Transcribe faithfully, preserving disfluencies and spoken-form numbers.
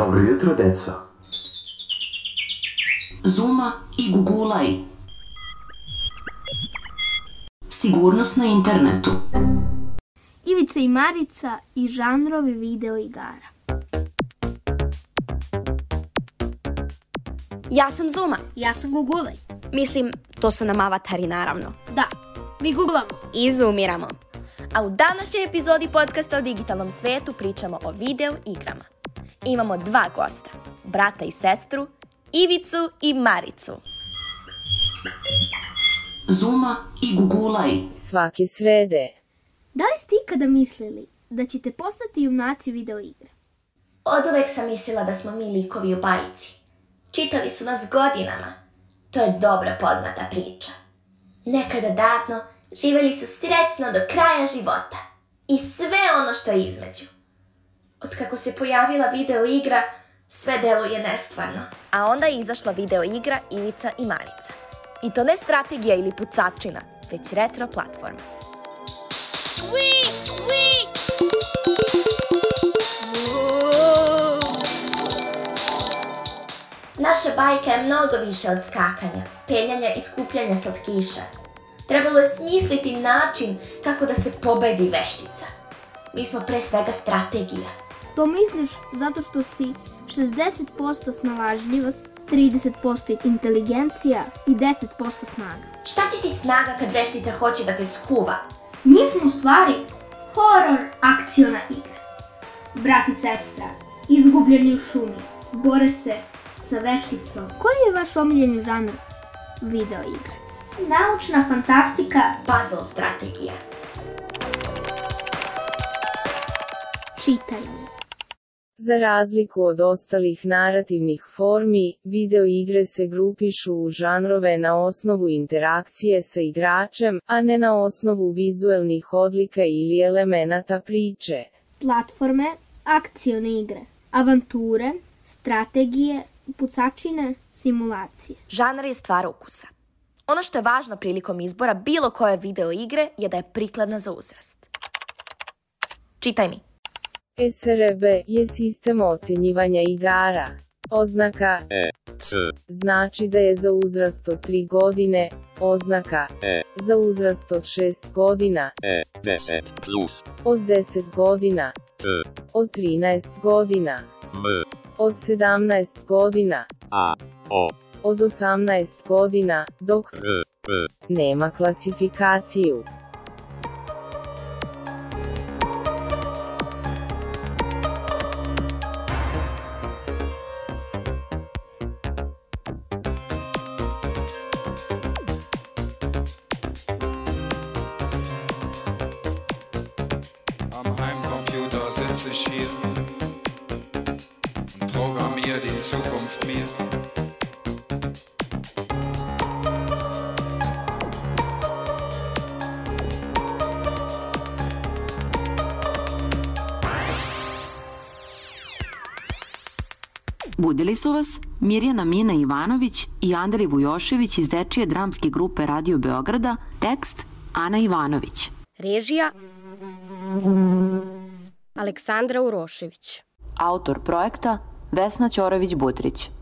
Dobro jutro, deco. Zuma i gugulaj. Sigurnost na internetu. Ivica i Marica i žanrovi video igara. Ja sam Zuma. Ja sam Gugulaj. Mislim, to su nam avatari naravno. Da, mi googlamo. I zoomiramo. A u današnjoj epizodi podcasta o digitalnom svetu pričamo o video igrama. Imamo dva gosta, brata i sestru, Ivicu i Maricu. Zuma i gugulaj. Svake srede. Da li ste ikada mislili da ćete postati junaci video igre? Oduvek sam mislila da smo mi likovi u bajci. Čitali su nas godinama. To je dobra poznata priča. Nekada davno živjeli su srećno do kraja života. I sve ono što je između. Otkako se pojavila video igra, sve deluje nestvarno. A onda je izašla video igra Ivica i Marica. I to ne strategija ili pucačina, već retro platforma. Ui, ui. Naša bajka je mnogo više od skakanja, penjanja i skupljanja slatkiša. Trebalo je smisliti način kako da se pobedi veštica. Mi smo pre svega strategija. To misliš zato što si šezdeset posto snalažljivost, trideset posto inteligencija i deset posto snaga. Šta će ti snaga kad veštica hoće da te skuva? Mi smo u stvari horor akciona igra. Brat i sestra, izgubljeni u šumi, bore se sa vešticom. Koji je vaš omiljeni žanr video igre? Naučna fantastika. Puzzle strategija. Čitaj mi. Za razliku od ostalih narativnih formi, video igre se grupišu u žanrove na osnovu interakcije sa igračem, a ne na osnovu vizuelnih odlika ili elemenata priče. Platforme, akcione igre, avanture, strategije, pucačine, simulacije. Žanr je stvar ukusa. Ono što je važno prilikom izbora bilo koje video igre je da je prikladna za uzrast. Čitaj mi. S R B je sistem ocjenjivanja igara. Oznaka E, C znači da je za uzrast od tri godine, oznaka E za uzrast od šest godina, E, deset plus, od deset godina, T, od trinaest godina, M, od sedamnaest godina, A, O, od osamnaest godina, dok R, P, nema klasifikaciju. Am Heimcomputer sitze ich hier und programmiere die Zukunft mir. Budili su vas Mirjana Mina Ivanović i Andrej Vujošević iz dečije dramske grupe Radio Beograda, tekst Ana Ivanović. Režija Aleksandra Urošević. Autor projekta Vesna Ćorović-Butrić.